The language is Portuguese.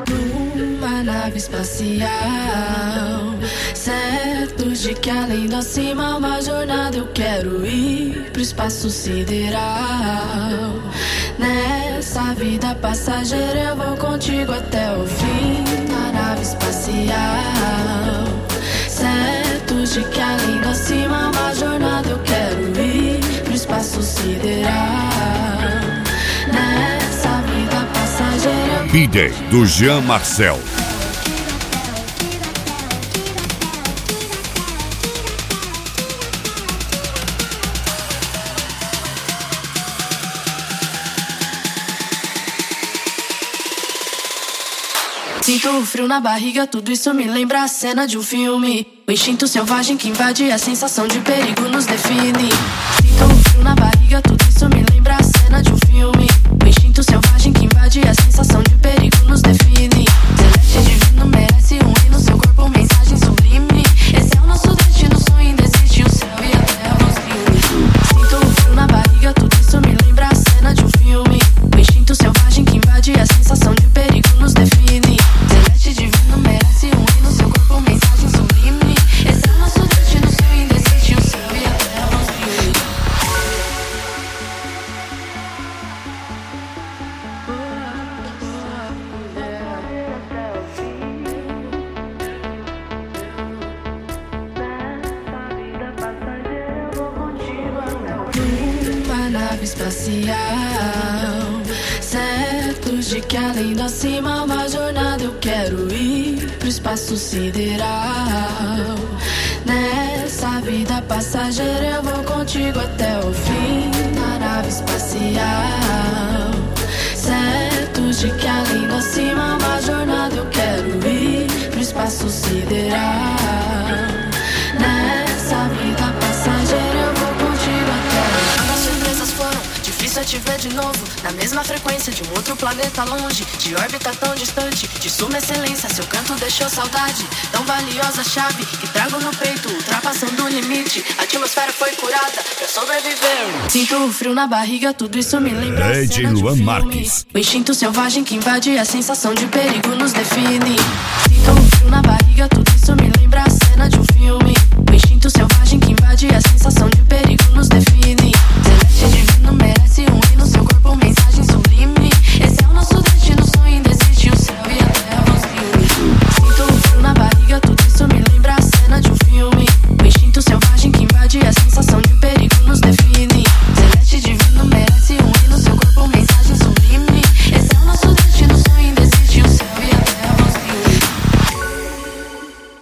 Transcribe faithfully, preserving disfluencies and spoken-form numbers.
Numa nave espacial, certos de que além do acima uma jornada eu quero ir pro espaço sideral. Nessa vida passageira eu vou contigo até o fim. Na nave espacial, certos de que além do acima uma jornada eu quero ir pro espaço sideral. Nessa vida passageira. B-Day do Jean Marcel. Sinto o frio na barriga, tudo isso me lembra a cena de um filme. O instinto selvagem que invade, a sensação de perigo nos define. Sinto o frio na barriga, tudo isso me lembra a cena de um filme. O instinto selvagem que invade, a sensação de perigo nos define. Celeste divino merece um hino, seu corpo mensagem sublime. Esse é o nosso destino, sonho indesiste, o céu e a terra nos une. Sinto o frio na barriga, tudo isso me lembra a cena de um filme. O instinto selvagem que invade, a sensação de perigo nos define. Celeste divino merece um hino, seu corpo mensagem sublime. Esse é o nosso destino, sonho indesiste, o céu e a terra nos une. Numa nave espacial, certos de que além do acima uma jornada eu quero ir pro espaço sideral. Nessa vida passageira eu vou contigo até o fim. Na nave espacial, certos de que além do acima uma jornada eu quero ir pro espaço sideral. Nessa vida passageira eu vou contigo até o fim. As surpresas foram, difícil é te ver de novo, na mesma frequência de um outro planeta longe, de órbita tão distante, de suma excelência, seu canto deixou saudade, tão valiosa chave que trago no peito, ultrapassando o limite, a atmosfera foi curada pra sobreviver. Sinto o frio na barriga, tudo isso me lembra a D J cena de um Luan filme. Marques. O instinto selvagem que invade, a sensação de perigo nos define. Sinto o frio na barriga, tudo isso me lembra a cena de um filme. O instinto selvagem que invade, a sensação de perigo nos define. Celeste divino merece um hino, seu corpo mensagem sublime.